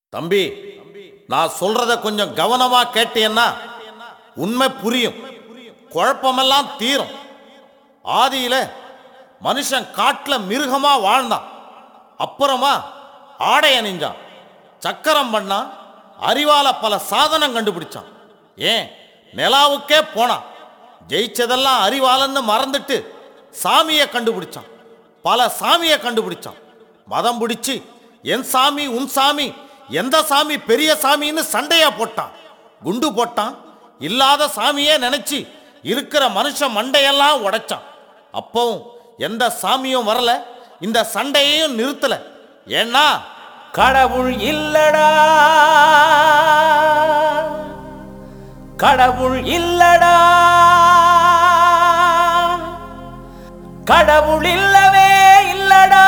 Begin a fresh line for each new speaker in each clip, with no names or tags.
தம்பி, நான் சொல்றத கொஞ்சம் கவனமா கேட்டீன்னா உண்மை புரியும், குழப்பமெல்லாம் தீரும். ஆதியில மனுஷன் காட்டுல மிருகமா வாழ்ந்தான், அப்புறமா ஆடை அணிஞ்சான், சக்கரம் பண்ணான், அறிவால பல சாதனம் கண்டுபிடிச்சான். ஏன் நிலாவுக்கே போனான். ஜெயிச்சதெல்லாம் அறிவாலன்னு மறந்துட்டு சாமியை கண்டுபிடிச்சான், பல சாமியை கண்டுபிடிச்சான். மதம் பிடிச்சு என் சாமி உன் சாமி, எந்த சாமி பெரிய சாமின்னு சண்டையா போட்டான், குண்டு போட்டான். இல்லாத சாமியே நினைச்சு இருக்கிற மனுஷன் மண்டையெல்லாம் உடைச்சான். அப்பவும் எந்த சாமியும் வரல, இந்த சண்டையையும் நிறுத்தல. ஏன்னா
கடவுள் இல்லடா, கடவுள் இல்லடா, கடவுள் இல்லவே இல்லடா.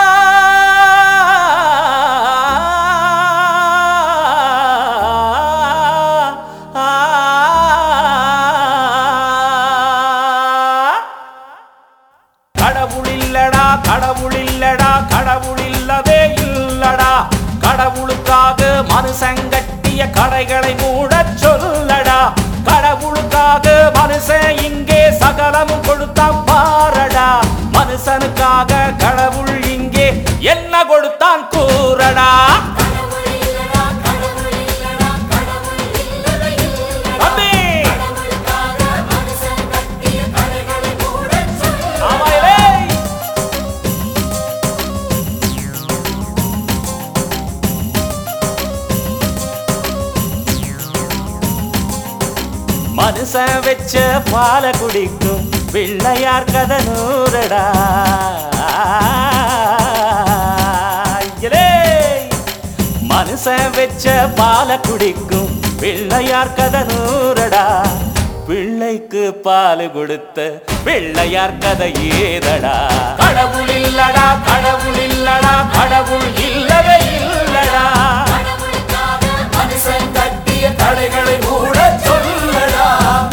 கடவுள் இல்லடா, கடவுள் இல்லடா, கடவுள் இல்லவே இல்லடா. கடவுளுக்காக மனுஷன் கட்டிய கடைகளை மூடச் சொல்லடா. கடவுளுக்காக மனுஷன் இங்கே சகலமும் கொடுத்தான் பாரடா. மனுஷனுக்காக கடவுள் இங்கே என்ன கொடுத்தான் கூறடா. மனுஷன் வச்ச பால குடிக்கும் பிள்ளையார் கதை நூறடா. மனுஷன் வச்ச பால குடிக்கும் பிள்ளையார் கதை நூறடா. பிள்ளைக்கு பால் கொடுத்த பிள்ளையார் கதை ஏதடா. கடவுள் இல்லடா, கடவுள் இல்லடா, கடவுள் இல்லவே இல்லடா. மனுஷன் கட்டிய கடைகளை மூட சொல்லடா.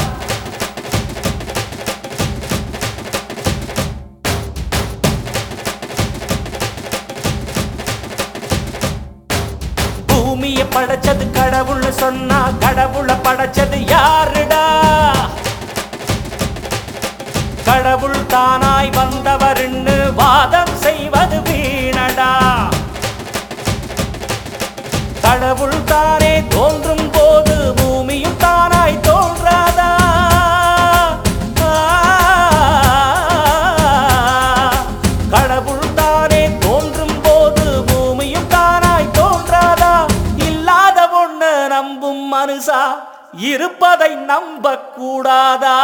பூமியை படைச்சது கடவுள் சொன்னா கடவுளை படைச்சது யாருடா? கடவுள் தானாய் வந்தவர்னு வாதம் செய்வது வீணடா. கடவுள் தானே தோன்றும் போது பூமியும் தானாய் தோன்றாதா? கடவுள் தானே தோன்றும் போது பூமியும் தானாய் தோன்றாதா? இல்லாத ஒண்ணு நம்பும் மனுஷா இருப்பதை நம்ப கூடாதா?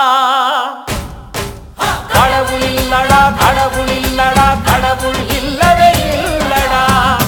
கடவுள் இல்லடா, கடவுள் இல்லடா, கடவுள் இல்லவே இல்லடா.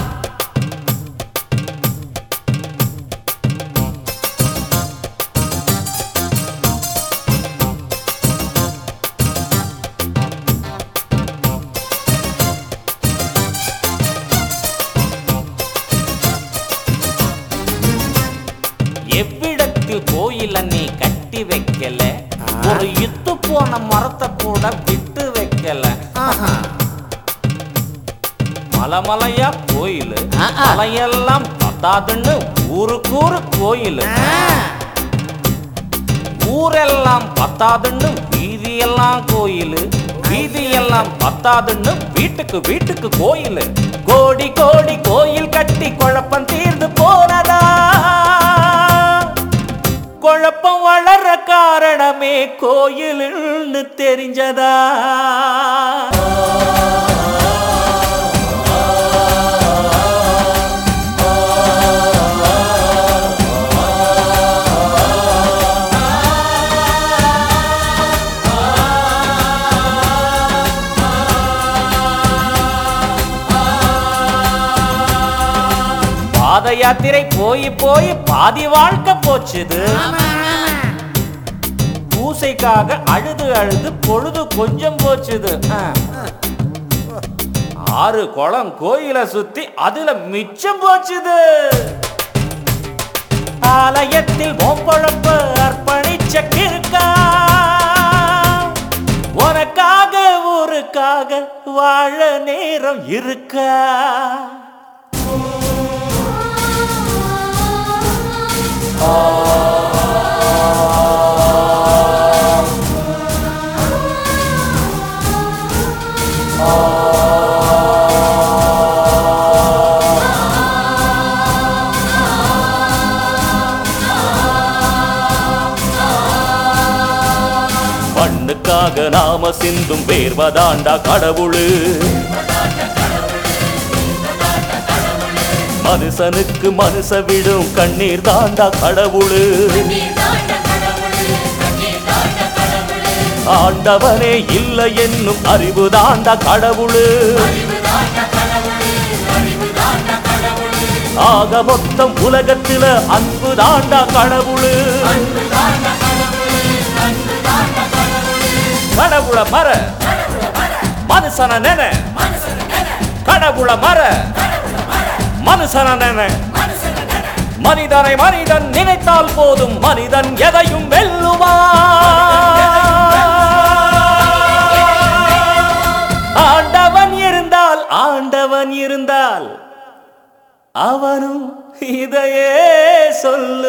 எவ்விடத்தில் கோயில நீ கட்டி வைக்கல, ஒரு இத்து போன மரத்தை கூட விட்டு வைக்கல. மலைமலையா கோயில், மலையெல்லாம் பத்தாதுன்னு ஊருக்கூறு கோயில். ஊரெல்லாம் பத்தாதுன்னு வீதியெல்லாம் கோயில், வீதியெல்லாம் பத்தாதுன்னு வீட்டுக்கு வீட்டுக்கு கோயில். கோடி கோடி கோயில் கட்டி குழப்பம் தீர்ந்து போனதா? குழப்பம் வளர காரணமே கோயில்னு தெரிஞ்சதா? பாத யாத்திரை போய் போய் பாதி வாழ்க்கை போச்சுது. பூசைக்காக அழுது அழுது பொழுது கொஞ்சம் போச்சுது. 6 குளம் கோயிலை சுத்தி அதுல மிச்சம் போச்சுது. ஆலயத்தில் பொழப்பு அர்ப்பணிச்ச கிறுக்கா, உனக்காக ஊருக்காக வாழ நேரம் இருக்கா?
நமக்காக நாம சிந்தும் வேர்வதாண்டா கடவுளு. மனுஷனுக்கு மனுஷ விடும் கண்ணீர் தாண்டா கடவுளு. ஆண்டவனே இல்லை என்னும் அறிவு தாண்டா கடவுளு. ஆக மொத்தம் உலகத்தில அன்பு தாண்டா கடவுளு. கடவுள மர மனுஷன நென, கடவுள மர மனுஷன நென. மனிதனை மனிதன் நினைத்தால் போதும், மனிதன் எதையும் வெல்லுவான். ஆண்டவன் இருந்தால் அவனும் இதையே சொல்லுவான்.